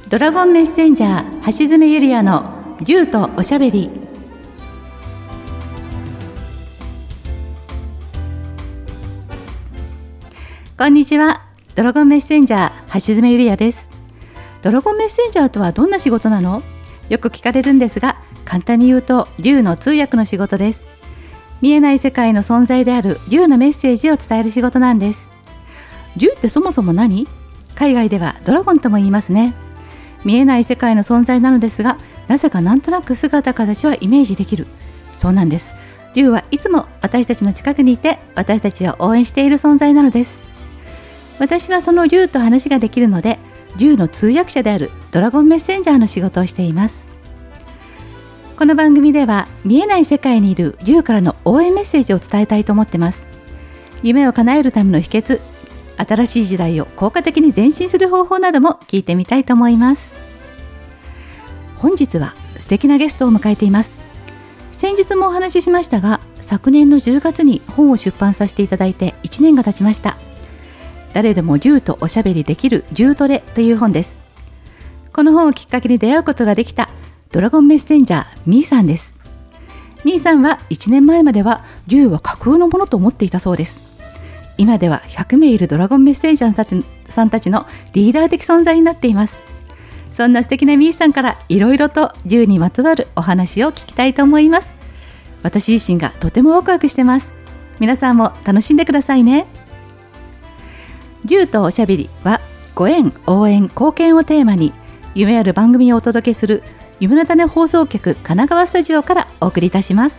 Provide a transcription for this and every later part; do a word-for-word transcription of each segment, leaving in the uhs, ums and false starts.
ドラゴンメッセンジャー橋爪ゆりやの竜とおしゃべり。こんにちは。ドラゴンメッセンジャー橋爪ゆりやです。ドラゴンメッセンジャーとはどんな仕事なの？よく聞かれるんですが、簡単に言うと竜の通訳の仕事です。見えない世界の存在である竜のメッセージを伝える仕事なんです。竜ってそもそも何？海外ではドラゴンとも言いますね。見えない世界の存在なのですが、なぜかなんとなく姿形はイメージできる。そうなんです。竜はいつも私たちの近くにいて、私たちを応援している存在なのです。私はその竜と話ができるので、竜の通訳者であるドラゴンメッセンジャーの仕事をしています。この番組では見えない世界にいる竜からの応援メッセージを伝えたいと思ってます。夢を叶えるための秘訣、新しい時代を効果的に前進する方法なども聞いてみたいと思います。本日は素敵なゲストを迎えています。先日もお話ししましたが、昨年のじゅうがつに本を出版させていただいていちねんが経ちました。誰でも竜とおしゃべりできる竜トレという本です。この本をきっかけに出会うことができたドラゴンメッセンジャーミーさんです。ミーさんはいちねんまえまでは竜は架空のものと思っていたそうです。今ではひゃくめいいるドラゴンメッセンジャーたちさんたちのリーダー的存在になっています。そんな素敵なミーさんからいろいろと竜にまつわるお話を聞きたいと思います。私自身がとてもワクワクしてます。皆さんも楽しんでくださいね。竜とおしゃべりはご縁、応援、貢献をテーマに夢ある番組をお届けする夢の種放送局神奈川スタジオからお送りいたします。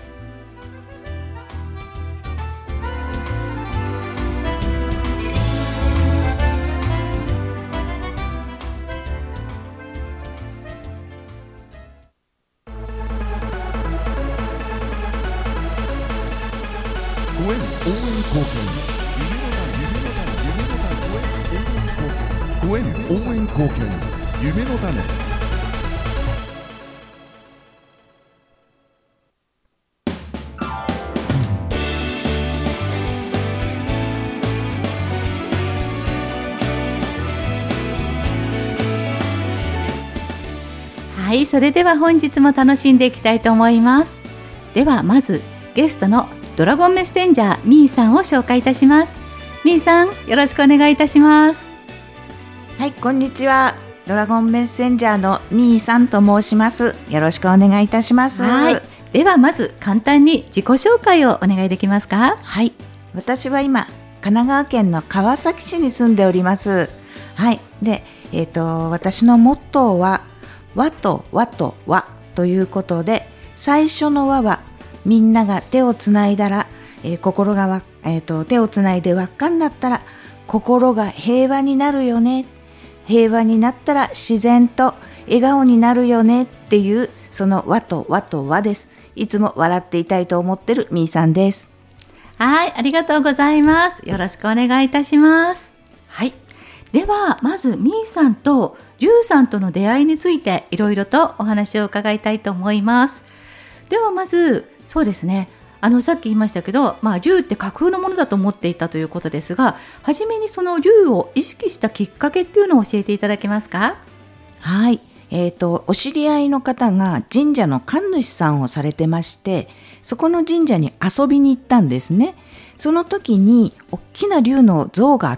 ご縁、応援、貢献、ご縁、応援、貢献、夢の種。 はい、それでは本日も楽しんでいきたいと思います。ではまずゲストのドラゴンメッセンジャーミーさんを紹介いたします。ミーさん、よろしくお願いいたします。 はい、こんにちは。ドラゴンメッセンジャーのミーさんと申します。よろしくお願いいたします。 はい、ではまず簡単に自己紹介をお願いできますか？ はい、私は今神奈川県の川崎市に住んでおります。はい、で、えーと、私のモットーは和と和と和ということで、最初の和はみんなが手をつないだら、えー、心がわ、えーと、手をつないで輪っかになったら心が平和になるよね、平和になったら自然と笑顔になるよねっていう、その和と和と和です。いつも笑っていたいと思ってるみーさんです。 はい、ありがとうございます。よろしくお願いいたします。はい、ではまずみーさんとりゅうさんとの出会いについていろいろとお話を伺いたいと思います。ではまずそうですね、あのさっき言いましたけど、まあ、竜って架空のものだと思っていたということですが、はじめにその竜を意識したきっかけっていうのを教えていただけますか？ はい、えーと、お知り合いの方が神社の神主さんをされてまして、そこの神社に遊びに行ったんですね。その時に大きな竜の像があって、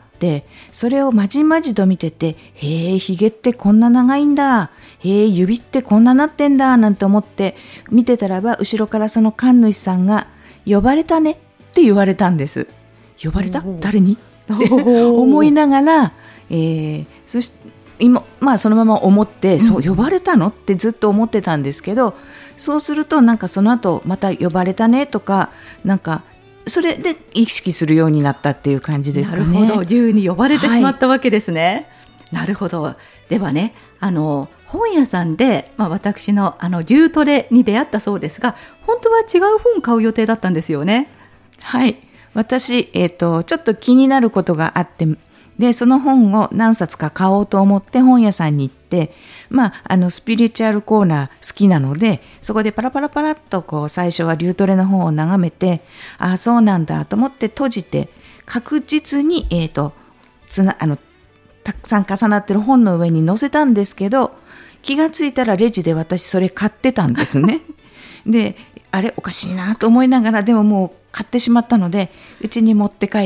それをまじまじと見てて、へえ、ひげってこんな長いんだ、へえ、指ってこんななってんだなんて思って見てたらば、後ろからその神主さんが呼ばれたねって言われたんです。呼ばれた？誰に？って思いながら、えー、そして今、まあそのまま思って、うん、そう呼ばれたのってずっと思ってたんですけど、そうするとなんかその後また呼ばれたねとか、なんかそれで意識するようになったっていう感じですかね。 なるほど、竜に呼ばれてしまったわけですね。はい、なるほど。ではね、あの本屋さんで、まあ、私のあの竜トレに出会ったそうですが、本当は違う本を買う予定だったんですよね。 はい、私、えーと、ちょっと気になることがあって、でその本を何冊か買おうと思って本屋さんに行って、まあ、あのスピリチュアルコーナー好きなので、そこでパラパラパラっとこう最初は竜トレの本を眺めて、ああそうなんだと思って閉じて、確実に、えーと、つなあのたくさん重なってる本の上に載せたんですけど、 気がついたらレジで私それ買ってたんですね。で、あれおかしいなと思いながら、でももう買ってしまったので、うちに持って帰って、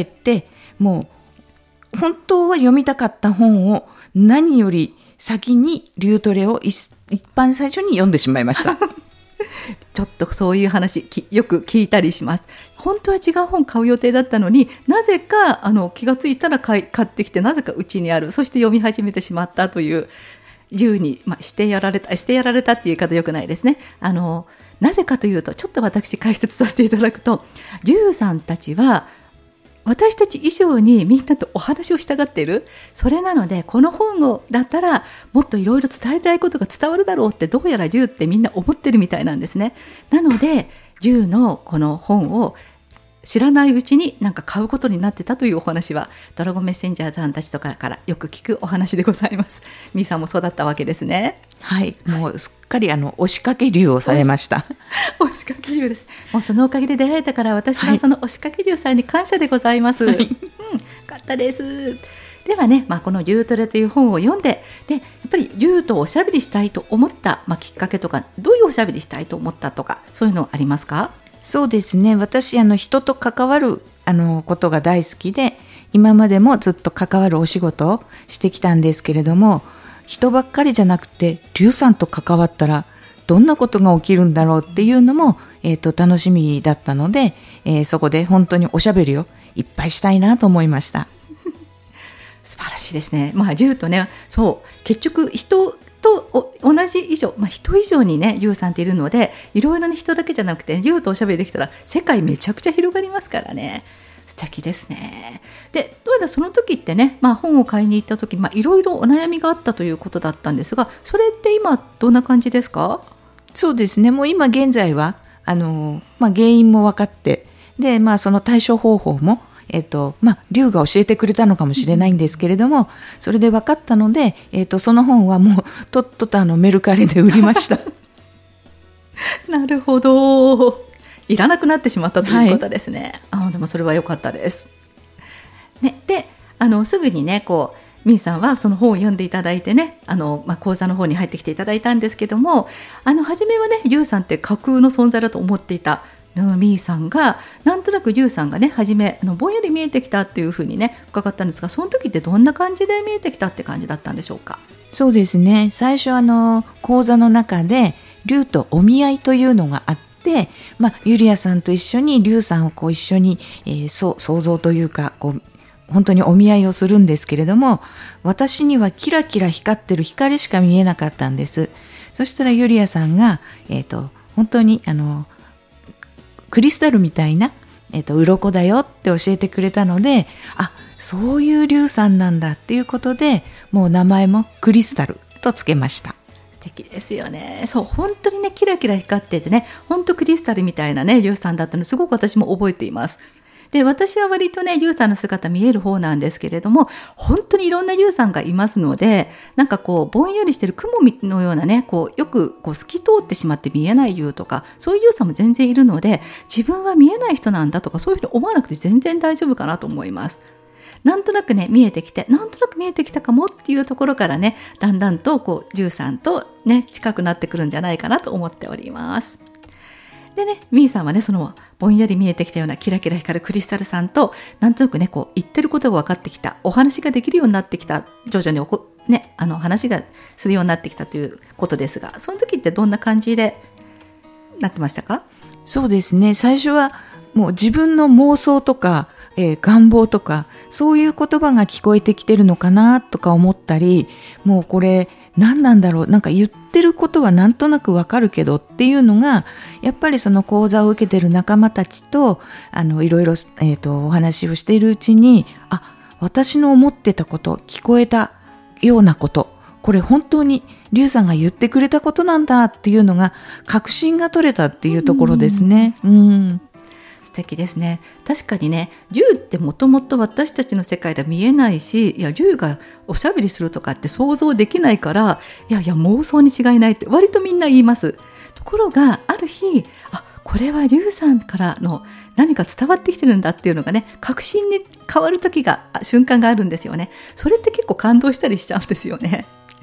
もう本当は読みたかった本を何より先に竜トレを一番最初に読んでしまいました。 ちょっとそういう話よく聞いたりします。本当は違う本買う予定だったのに、なぜかあの気がついたら買い買ってきて、なぜかうちにある、そして読み始めてしまったという竜に、まあ、してやられたしてやられたっていう言い方よくないですね。あのなぜかというと、ちょっと私解説させていただくと、竜さんたちは私たち以上にみんなとお話をしたがっている。それなので、この本をだったらもっといろいろ伝えたいことが伝わるだろうって、どうやら竜ってみんな思ってるみたいなんですね。なので竜のこの本を知らないうちになんか買うことになってたというお話は、ドラゴンメッセンジャーさんたちとかからよく聞くお話でございます。みーさんもそうだったわけですね。 はい、もうすっかりあの押しかけ竜をされました。 押しかけ竜です。もうそのおかげで出会えたから、私はその押しかけ竜さんに感謝でございます。はい、うん、よかったです。ではね、まあ、この竜トレという本を読んで、でやっぱり竜とおしゃべりしたいと思った、まあ、きっかけとか、どういうおしゃべりしたいと思ったとか、そういうのありますか？ そうですね、私あの人と関わるあのことが大好きで、今までもずっと関わるお仕事をしてきたんですけれども、人ばっかりじゃなくて竜さんと関わったらどんなことが起きるんだろうっていうのも、えーと、楽しみだったので、えー、そこで本当におしゃべりをいっぱいしたいなと思いました。 素晴らしいですね。まあ竜とね、そう結局人と同じ以上、まあ、人以上にね竜さんっているので、いろいろな人だけじゃなくて竜とおしゃべりできたら世界めちゃくちゃ広がりますからね。素敵ですね。で、どうやらその時ってね、まあ、本を買いに行った時にいろいろお悩みがあったということだったんですが、それって今どんな感じですか？ そうですね、もう今現在はあの、まあ、原因も分かって、で、まあ、その対処方法もえっとまあ、竜が教えてくれたのかもしれないんですけれども、それで分かったので、えっと、その本はもうとっととあのメルカリで売りました。 なるほど、いらなくなってしまったということですね。はい、あ、でもそれは良かったです、ね、であのすぐにねこうみーさんはその本を読んでいただいてね、あの、まあ、講座の方に入ってきていただいたんですけども、あの初めはね竜さんって架空の存在だと思っていたみーさんが、なんとなく竜さんがね初めあのぼんやり見えてきたっていうふうにね伺ったんですが、その時ってどんな感じで見えてきたって感じだったんでしょうか？ そうですね、最初あの講座の中で竜とお見合いというのがあって、まあ、ゆりやさんと一緒に竜さんをこう一緒に、えー、そう想像というかこう本当にお見合いをするんですけれども、私にはキラキラ光ってる光しか見えなかったんです。そしたらゆりやさんが、えーと、本当にあのクリスタルみたいな、えっと、鱗だよって教えてくれたので、あ、そういう竜さんなんだっていうことで、もう名前もクリスタルとつけました。 素敵ですよね。そう、本当にねキラキラ光っててね、本当クリスタルみたいなね竜さんだったのすごく私も覚えています。で、私は割とね竜さんの姿見える方なんですけれども、本当にいろんな竜さんがいますので、なんかこうぼんやりしてる雲のようなね、こうよくこう透き通ってしまって見えない竜とか、そういう竜さんも全然いるので、自分は見えない人なんだとかそういうふうに思わなくて全然大丈夫かなと思います。なんとなくね見えてきて、なんとなく見えてきたかもっていうところからね、だんだんとこう竜さんとね近くなってくるんじゃないかなと思っております。でね、みーさんはねそのぼんやり見えてきたようなキラキラ光るクリスタルさんと、なんとなくねこう言ってることが分かってきた、お話ができるようになってきた、徐々におこ、ね、あの話がするようになってきたということですが、その時ってどんな感じでなってましたか？ そうですね、最初はもう自分の妄想とか、えー、願望とかそういう言葉が聞こえてきてるのかなとか思ったり、もうこれ何なんだろう、なんか言ってることはなんとなくわかるけどっていうのが、やっぱりその講座を受けてる仲間たちとあのいろいろ、えーと、お話をしているうちに、あ、私の思ってたこと、聞こえたようなこと、これ本当に竜さんが言ってくれたことなんだっていうのが確信が取れたっていうところですね。うん、うん素敵ですね。確かにね、竜ってもともと私たちの世界では見えないし、いや竜がおしゃべりするとかって想像できないから、いやいや妄想に違いないって割とみんな言います。ところがある日、あ、これは竜さんからの何か伝わってきてるんだっていうのがね、確信に変わる時が瞬間があるんですよね。それって結構感動したりしちゃうんですよね。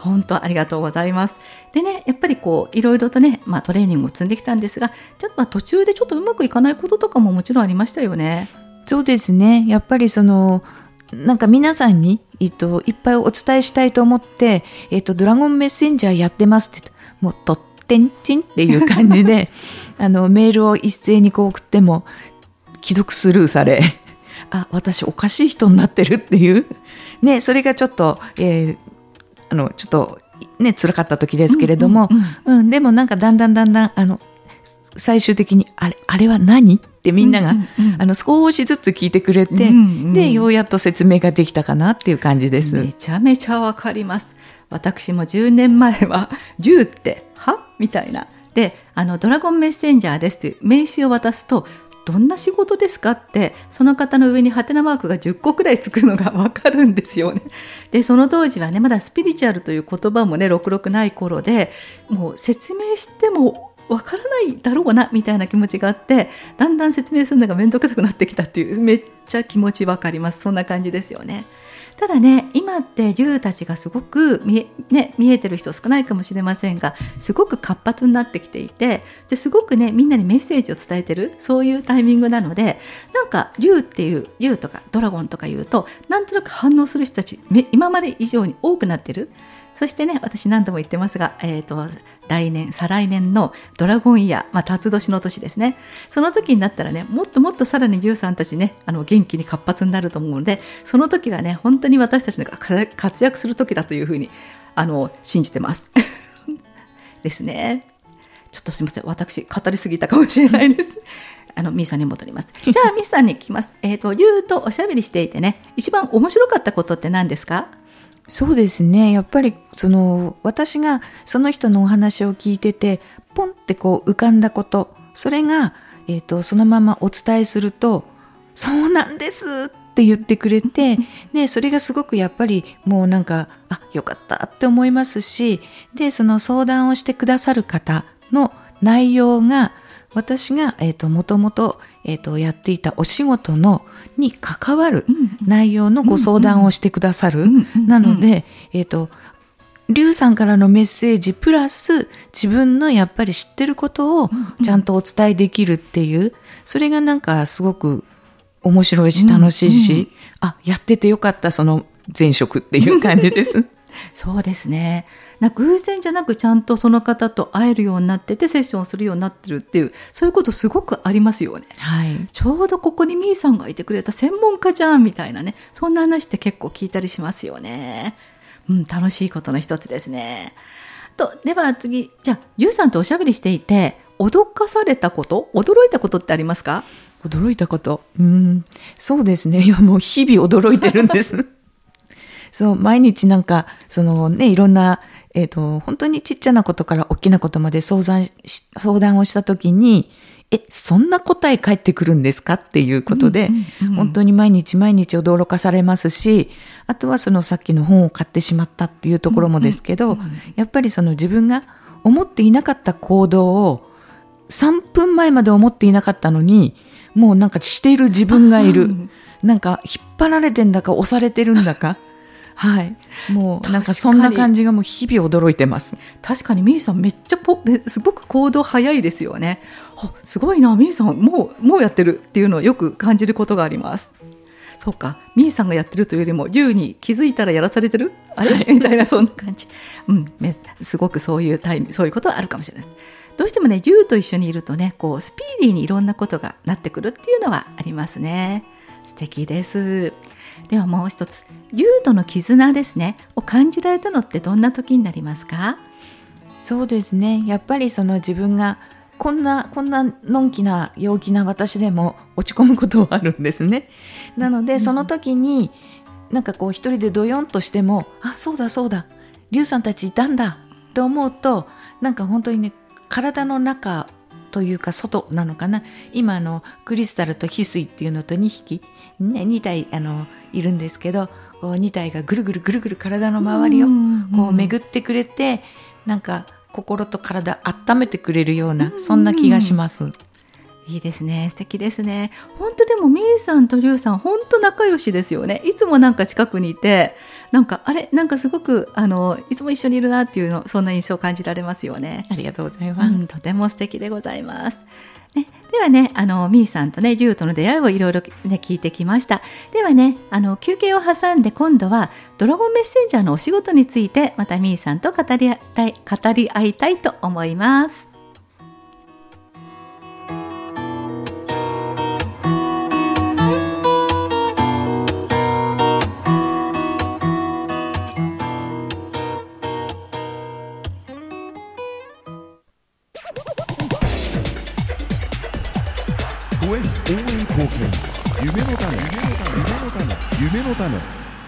本当ありがとうございます。でね、やっぱりこういろいろとね、まあ、トレーニングを積んできたんですが、ちょっとまあ途中でちょっとうまくいかないこととかももちろんありましたよね。 そうですね。やっぱりそのなんか皆さんに、えっと、いっぱいお伝えしたいと思って、えっと、ドラゴンメッセンジャーやってますって言って、もうとってんちんっていう感じであのメールを一斉にこう送っても既読スルーされあ、私おかしい人になってるっていうね、それがちょっと、えー、あのちょっとね辛かった時ですけれども、うんうんうんうん、でもなんかだんだんだんだんあの最終的にあれあれは何ってみんなが、うんうんうん、あの少しずつ聞いてくれて、うんうん、でようやっと説明ができたかなっていう感じです。 めちゃめちゃわかります。私もじゅうねんまえは竜ってはみたいなで、あのドラゴンメッセンジャーですという名刺を渡すと、どんな仕事ですかってその方の上にハテナマークがじゅっこくらいつくのがわかるんですよね。でその当時はねまだスピリチュアルという言葉もねろくろくない頃で、もう説明してもわからないだろうなみたいな気持ちがあって、だんだん説明するのが面倒くさくなってきたっていう、めっちゃ気持ちわかります。そんな感じですよね。ただね、今って竜たちがすごく見え、ね、見えてる人少ないかもしれませんが、すごく活発になってきていて、ですごくねみんなにメッセージを伝えてる、そういうタイミングなので、なんか竜っていう竜とかドラゴンとかいうとなんとなく反応する人たち今まで以上に多くなってる。そしてね、私何度も言ってますが、えーと、来年再来年のドラゴンイヤー、まあ、辰年の年ですね。その時になったらね、もっともっとさらに竜さんたちね、あの元気に活発になると思うので、その時はね本当に私たちが活躍する時だというふうにあの信じてますですね。ちょっとすみません、私語りすぎたかもしれないですあのミーさんに戻ります。じゃあミーさんに聞きます。えーと竜とおしゃべりしていてね、一番面白かったことって何ですか？ そうですね。やっぱりその私がその人のお話を聞いててポンってこう浮かんだこと、それが、えーと、そのままお伝えするとそうなんですって言ってくれて、でそれがすごくやっぱりもうなんかあよかったって思いますし、でその相談をしてくださる方の内容が私が、えーと、もともと、えーと、やっていたお仕事のに関わる内容のご相談をしてくださる。なので、えーと、竜さんからのメッセージプラス自分のやっぱり知ってることをちゃんとお伝えできるっていう、それがなんかすごく面白いし楽しいし、うんうん、あ、やっててよかった、その前職っていう感じです。 そうですね。な偶然じゃなくちゃんとその方と会えるようになっててセッションをするようになってるっていう、そういうことすごくありますよね、 はい、 ちょうどここにミーさんがいてくれた専門家じゃんみたいなね、そんな話って結構聞いたりしますよね。うん、楽しいことの一つですね。とでは次、じゃあゆうさんとおしゃべりしていて驚かされたこと、驚いたことってありますか？ 驚いたこと、うーん、そうですね。いやもう日々驚いてるんですそう毎日なんかそのねいろんなえっと本当にちっちゃなことから大きなことまで相談し相談をしたときに、えそんな答え返ってくるんですかっていうことで、うんうんうん、本当に毎日毎日驚かされますし、あとはそのさっきの本を買ってしまったっていうところもですけど、うんうんうん、やっぱりその自分が思っていなかった行動をさんぷんまえまで思っていなかったのにもうなんかしている自分がいる、なんか引っ張られてんだか押されてるんだかはい、もうなんかそんな感じがもう日々驚いてます。 確かにミーさんめっちゃポすごく行動早いですよね。すごいな、ミーさんもうもうやってるっていうのをよく感じることがあります。そうか、ミーさんがやってるというよりも竜に気づいたらやらされてるあれ、はい、みたいなそんな感じ、うん、すごくそういうタイムそういうことはあるかもしれないです。どうしてもね竜と一緒にいるとねこうスピーディーにいろんなことがなってくるっていうのはありますね。素敵です。ではもう一つ、竜との絆ですねを感じられたのってどんな時になりますか？ そうですね、やっぱりその自分がこんなこんなのんきな陽気な私でも落ち込むことはあるんですね。なのでその時になんかこう一人でドヨンとしても、あそうだそうだ竜さんたちいたんだと思うと、なんか本当にね体の中というか外なのかな、今あのクリスタルと翡翠っていうのとにひき、ね、に体あのいるんですけど、こうに体がぐるぐるぐるぐる体の周りをこう巡ってくれて、なんか心と体温めてくれるような、そんな気がします。 いいですね、素敵ですね。本当でもみーさんとりゅうさん本当仲良しですよね。いつもなんか近くにいて、なんかあれなんかすごくあのいつも一緒にいるなっていうの、そんな印象を感じられますよね。 ありがとうございます、 うん、とても素敵でございます、ね、ではね、あのみーさんとねりゅうとの出会いをいろいろね聞いてきました。ではね、あの休憩を挟んで今度はドラゴンメッセンジャーのお仕事についてまたみーさんと語り合いたい語り合いたいと思います。 応援貢献夢の種夢の種夢の種。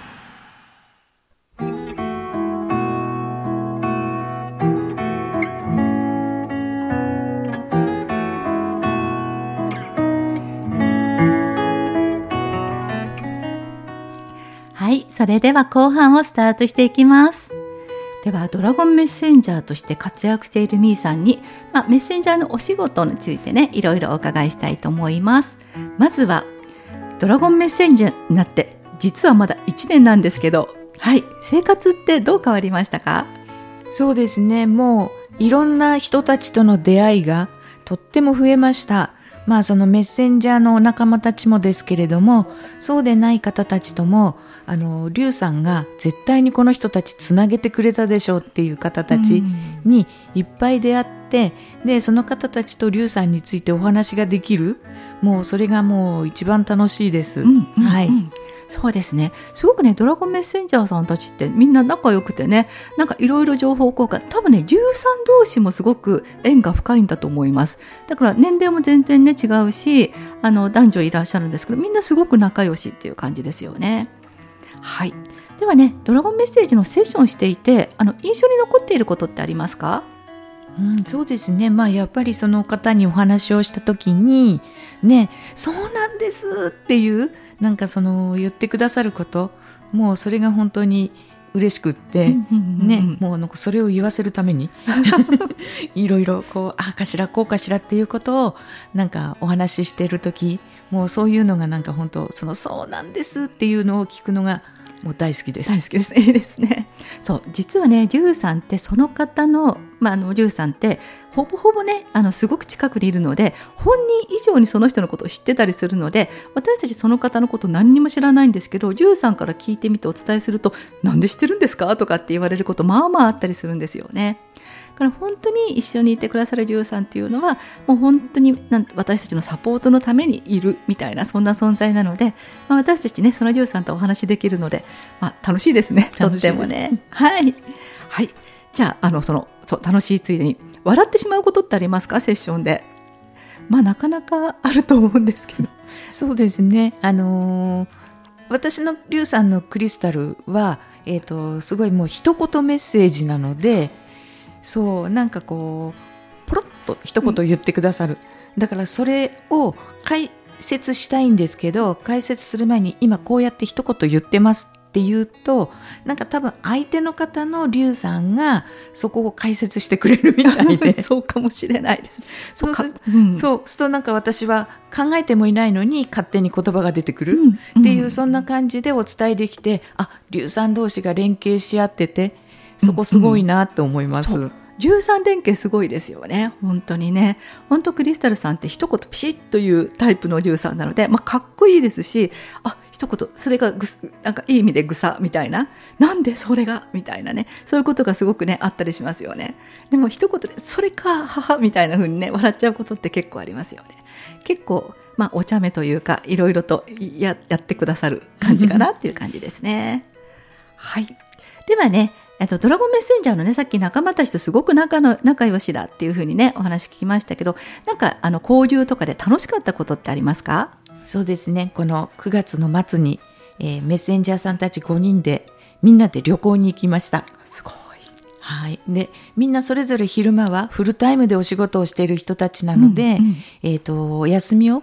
はい、それでは後半をスタートしていきます。ではドラゴンメッセンジャーとして活躍しているみーさんに、まあ、メッセンジャーのお仕事についてねいろいろお伺いしたいと思います。まずはドラゴンメッセンジャーになって実はまだいちねんなんですけど、はい、生活ってどう変わりましたか？ そうですね、もういろんな人たちとの出会いがとっても増えました。まあそのメッセンジャーの仲間たちもですけれども、そうでない方たちともあのリュウさんが絶対にこの人たちつなげてくれたでしょうっていう方たちにいっぱい出会って、でその方たちとリュウさんについてお話ができる、もうそれがもう一番楽しいです、 うんうんうん、 はい、 そうですね。すごくねドラゴンメッセンジャーさんたちってみんな仲良くてね、なんかいろいろ情報交換、多分ねリュウさん同士もすごく縁が深いんだと思います。だから年齢も全然ね違うし、あの男女いらっしゃるんですけど、みんなすごく仲良しっていう感じですよね。はい、ではねドラゴンメッセージのセッションをしていて、あの印象に残っていることってありますか？ うん、そうですね、まあ、やっぱりその方にお話をした時にね、そうなんですっていうなんかその言ってくださること、もうそれが本当に嬉しくって、うんうんうんうん、ね、もうなんかそれを言わせるためにいろいろこうああかしらこうかしらっていうことをなんかお話ししている時、もうそういうのがなんか本当そのそうなんですっていうのを聞くのがもう大好きです。 大好きです。いいですね。そう、実はねリュウさんってその方の、まあ、あのリュウさんってほぼほぼねあのすごく近くにいるので、本人以上にその人のことを知ってたりするので、私たちその方のこと何にも知らないんですけど、リュウさんから聞いてみてお伝えすると、なんで知ってるんですかとかって言われることまあまああったりするんですよね。だから本当に一緒にいてくださるリュウさんっていうのはもう本当になん私たちのサポートのためにいるみたいな、そんな存在なので、まあ、私たちねそのリュウさんとお話できるので、まあ、楽しいですね。とってもね。はい、はい、じゃあ、あのそのそう楽しいついでに笑ってしまうことってありますか？セッションで。まあなかなかあると思うんですけど。 そうですね、あのー、私のリュウさんのクリスタルは、えーと、すごいもう一言メッセージなので、そうなんかこうポロッと一言言ってくださる、うん、だからそれを解説したいんですけど、解説する前に今こうやって一言言ってますって言うと、なんか多分相手の方のリュウさんがそこを解説してくれるみたいでそうかもしれないです。 そうする、うん、そうするとなんか私は考えてもいないのに勝手に言葉が出てくるっていう、うん、そんな感じでお伝えできて、あ、リュウさん同士が連携し合っててそこすごいなと思います、うんうん、 リュウさん連携すごいですよね。本当にね、本当クリスタルさんって一言ピシッというタイプのリュウさんなので、まあ、かっこいいですし、あ、一言それがぐすなんかいい意味でぐさみたいな、なんでそれがみたいなね、そういうことがすごくねあったりしますよね。でも一言でそれか母みたいな風にね笑っちゃうことって結構ありますよね。結構まあお茶目というかいろいろと や, やってくださる感じかなっていう感じですねはい、ではね、えっと、ドラゴンメッセンジャーのね、さっき仲間たちとすごく 仲, の仲良しだっていう風にねお話聞きましたけど、なんかあの交流とかで楽しかったことってありますか？ そうですね、このくがつの末に、えー、メッセンジャーさんたちごにんでみんなで旅行に行きました。 すごい。 はい、でみんなそれぞれ昼間はフルタイムでお仕事をしている人たちなので、うんうん、えーと、お休みを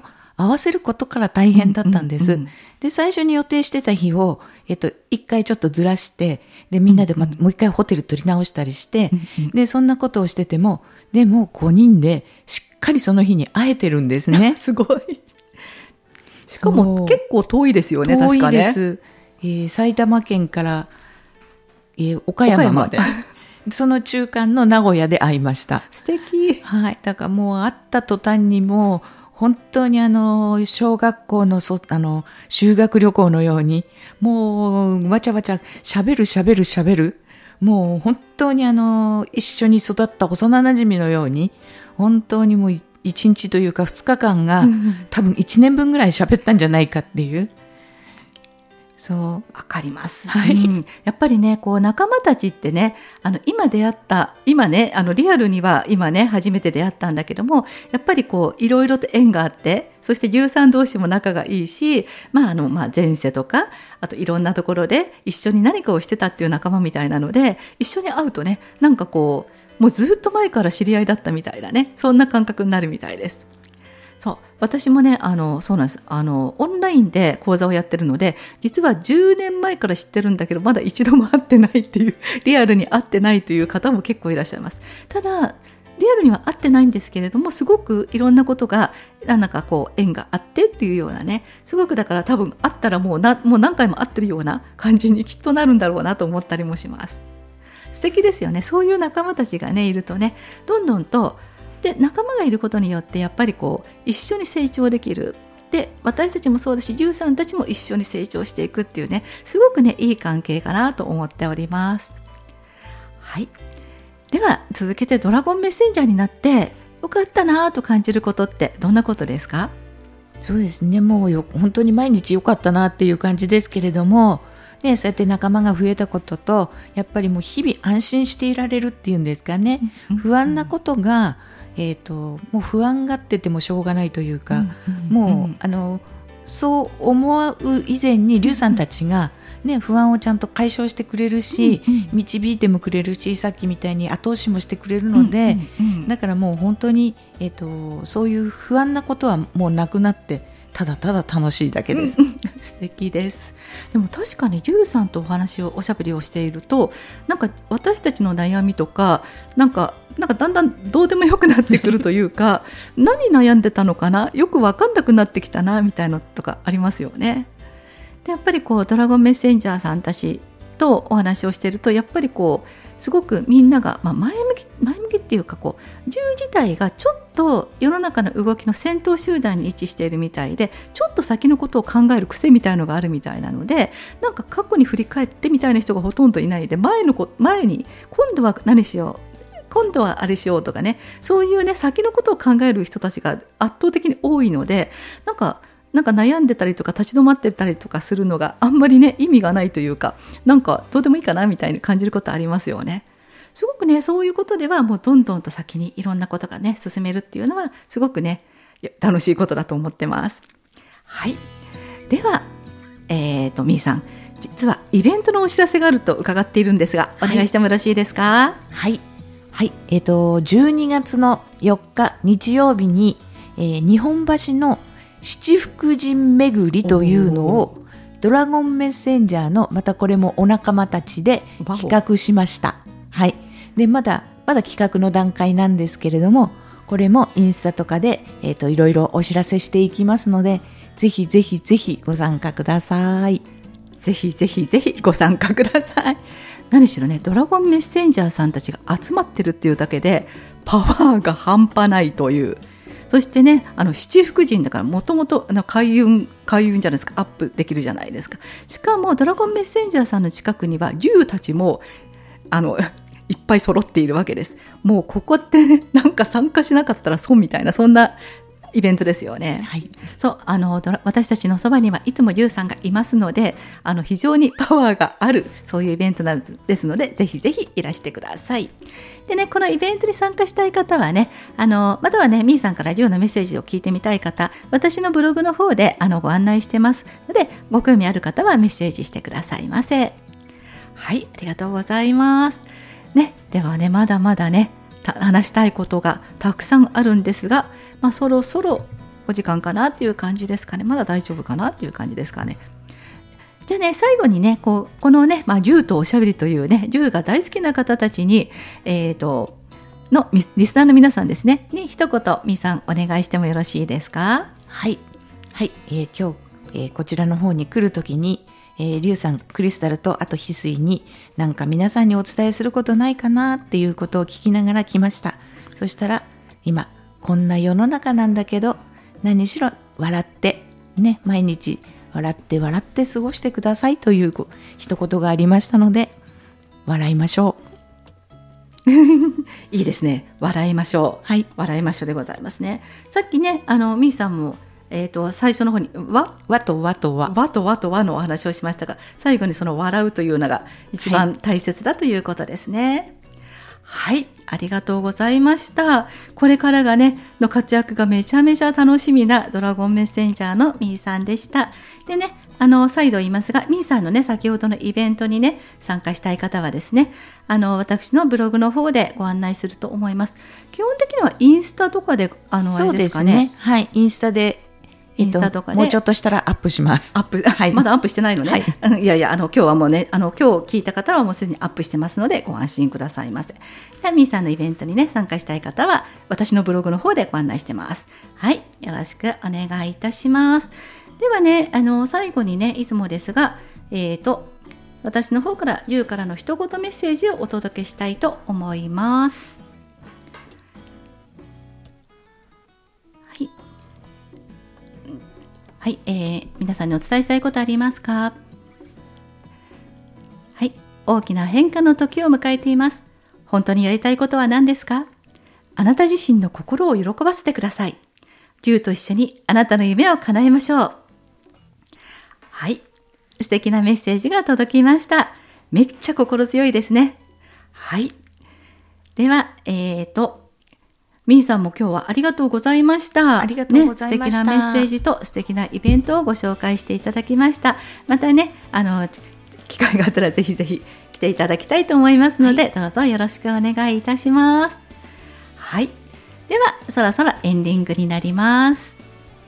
合わせることから大変だったんです。 うんうんうん、 で、最初に予定してた日を、えっと、一回ちょっとずらして、で、みんなでま、うんうん、もう一回ホテル取り直したりして、うんうん、で、そんなことをしてても、でもごにんでしっかりその日に会えてるんですね。 すごい。しかも結構遠いですよね、確かね。 遠いです。えー、埼玉県から、えー、岡山まで。その中間の名古屋で会いました。 素敵。 はい。だからもう会った途端にもう本当にあの小学校のそあの修学旅行のようにもうわちゃわちゃ喋る喋る喋る、もう本当にあの一緒に育った幼馴染のように本当にもう一日というか二日間が、うん、多分一年分ぐらい喋ったんじゃないかっていう。そう、 わかります、 はい、 うん、やっぱりねこう仲間たちってね、あの今出会った今ねあのリアルには今ね初めて出会ったんだけども、やっぱりこういろいろと縁があって、そしてユウさん同士も仲がいいし、まああのまあ前世とかあといろんなところで一緒に何かをしてたっていう仲間みたいなので、一緒に会うとねなんかこうもうずっと前から知り合いだったみたいなね、そんな感覚になるみたいです。そう、私もねあのそうなんです、あのオンラインで講座をやってるので、実はじゅうねんまえから知ってるんだけどまだ一度も会ってないっていう、リアルに会ってないという方も結構いらっしゃいます。ただリアルには会ってないんですけれども、すごくいろんなことがなんかこう縁があってっていうようなね、すごくだから多分会ったらもうなもう何回も会ってるような感じにきっとなるんだろうなと思ったりもします。素敵ですよね。そういう仲間たちがねいるとね、どんどんとで仲間がいることによってやっぱりこう一緒に成長できる。で私たちもそうだし、ユウさんたちも一緒に成長していくっていうね、すごくねいい関係かなと思っております。はい。では続けてドラゴンメッセンジャーになってよかったなと感じることってどんなことですか？ そうですね、もうよ本当に毎日よかったなっていう感じですけれども、ね、そうやって仲間が増えたことと、やっぱりもう日々安心していられるっていうんですかね、うんうん、不安なことがえーと、もう不安がっててもしょうがないというか、うんうんうん、もうあのそう思う以前にリュウさんたちが、ね、不安をちゃんと解消してくれるし、うんうん、導いてもくれるし、さっきみたいに後押しもしてくれるので、うんうんうん、だからもう本当に、えーと、そういう不安なことはもうなくなって、ただただ楽しいだけです。 素敵です。でも確かにリュウさんとお話をおしゃべりをしていると、なんか私たちの悩みとかなんかなんかだんだんどうでもよくなってくるというか何悩んでたのかな、よく分かんなくなってきたなみたいなのとかありますよね。でやっぱりこうドラゴンメッセンジャーさんたちとお話をしていると、やっぱりこうすごくみんなが、まあ、前向き前向きっていうか、こう銃自体がちょっと世の中の動きの先頭集団に位置しているみたいで、ちょっと先のことを考える癖みたいのがあるみたいなので、なんか過去に振り返ってみたいな人がほとんどいないで、前のこ前に今度は何しよう、今度はあれしようとかね、そういうね先のことを考える人たちが圧倒的に多いので、なんかなんか悩んでたりとか立ち止まってたりとかするのがあんまりね意味がないというか、なんかどうでもいいかなみたいに感じることありますよね。すごくねそういうことではもうどんどんと先にいろんなことがね進めるっていうのはすごくね楽しいことだと思ってます。はい。ではえーとみーさん、実はイベントのお知らせがあると伺っているんですが、お願いしてもよろしいですか？ はいはい、えーとじゅうにがつのよっか日曜日に、えー、日本橋の七福神巡りというのをドラゴンメッセンジャーのまたこれもお仲間たちで企画しました。はい。でまだまだ企画の段階なんですけれども、これもインスタとかでえっといろいろお知らせしていきますので、ぜひぜひぜひご参加ください。 ぜひぜひぜひご参加ください。何しろねドラゴンメッセンジャーさんたちが集まってるっていうだけでパワーが半端ないという。そしてね、あの七福神だからもともと開運開運じゃないですか、アップできるじゃないですか。しかもドラゴンメッセンジャーさんの近くには竜たちもあのいっぱい揃っているわけです。もうここって、ね、なんか参加しなかったら損みたいな、そんなイベントですよね。はい、そうあの私たちのそばにはいつもリュウさんがいますので、あの非常にパワーがあるそういうイベントなんですので、ぜひぜひいらしてください。でね、このイベントに参加したい方はね、あのまたはねみーさんからリュウのメッセージを聞いてみたい方、私のブログの方であのご案内してますので、ご興味ある方はメッセージしてくださいませ。はい、ありがとうございますね。ではね、まだまだね話したいことがたくさんあるんですが、まあ、そろそろお時間かなっていう感じですかね。まだ大丈夫かなっていう感じですかね。じゃあね、最後にね、こうこのね、まあ、竜とおしゃべりというね、竜が大好きな方たちに、えーとのリスナーの皆さんですねに一言みーさんお願いしてもよろしいですか。 はい、はいえー、今日、えー、こちらの方に来るときに、えー、リュウさん、クリスタルとあと翡翠になんか皆さんにお伝えすることないかなっていうことを聞きながら来ました。そしたら今こんな世の中なんだけど、何しろ笑ってね、毎日笑って笑って過ごしてくださいという一言がありましたので、笑いましょう。 いいですね。笑いましょう。はい、笑いましょうでございますね。さっきね、あのみーさんも、えー、と最初の方にわわとわとわわとわとわのお話をしましたが、最後にその笑うというのが一番大切だということですね。はい、はい、ありがとうございました。これからがねの活躍がめちゃめちゃ楽しみなドラゴンメッセンジャーのみーさんでした。でね、あの再度言いますが、みーさんのね先ほどのイベントにね参加したい方はですね、あの私のブログの方でご案内すると思います。基本的にはインスタとかであのそうですね、 あれですかね、 はい、インスタでインスタとかでもうちょっとしたらアップします。 アップ、はい、まだアップしてないのね、はい、いやいや、あの今日はもうね、あの今日聞いた方はもうすでにアップしてますのでご安心くださいませ。ではみーさんのイベントにね参加したい方は私のブログの方でご案内してます。はい、よろしくお願いいたします。ではね、あの最後にねいつもですが、えーと私の方からゆうからの一言メッセージをお届けしたいと思います。はい、はい、えー、皆さんにお伝えしたいことありますか。はい、大きな変化の時を迎えています。本当にやりたいことは何ですか。あなた自身の心を喜ばせてください。竜と一緒にあなたの夢を叶えましょう。はい、素敵なメッセージが届きました。めっちゃ心強いですね。はい、ではえーとみーさんも今日はありがとうございました。 ありがとうございました。 ね、素敵なメッセージと素敵なイベントをご紹介していただきました。またね、あの機会があったらぜひぜひ来ていただきたいと思いますので、はい、どうぞよろしくお願いいたします。はい、ではそろそろエンディングになります。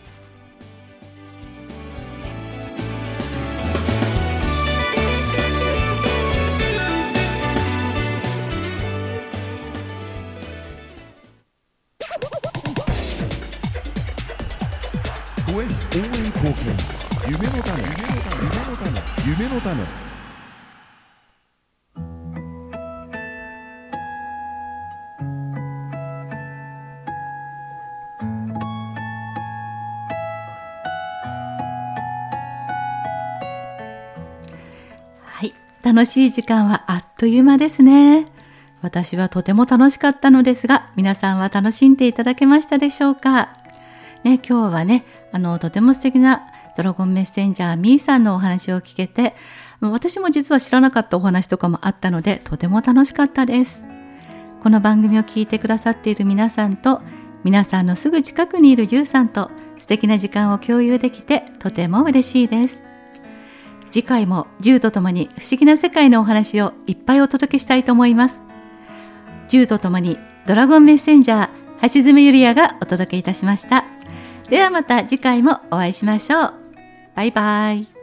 応援貢献、夢の種、夢の種、夢の種。 はい、楽しい時間はあっという間ですね。私はとても楽しかったのですが、皆さんは楽しんでいただけましたでしょうか。ね、今日はね、あのとても素敵なドラゴンメッセンジャーみーさんのお話を聞けて、私も実は知らなかったお話とかもあったので、とても楽しかったです。この番組を聞いてくださっている皆さんと、皆さんのすぐ近くにいるゆうさんと素敵な時間を共有できてとても嬉しいです。次回もじゅうとともに不思議な世界のお話をいっぱいお届けしたいと思います。じゅうとともにドラゴンメッセンジャー橋爪ゆりやがお届けいたしました。ではまた次回もお会いしましょう。バイバイ。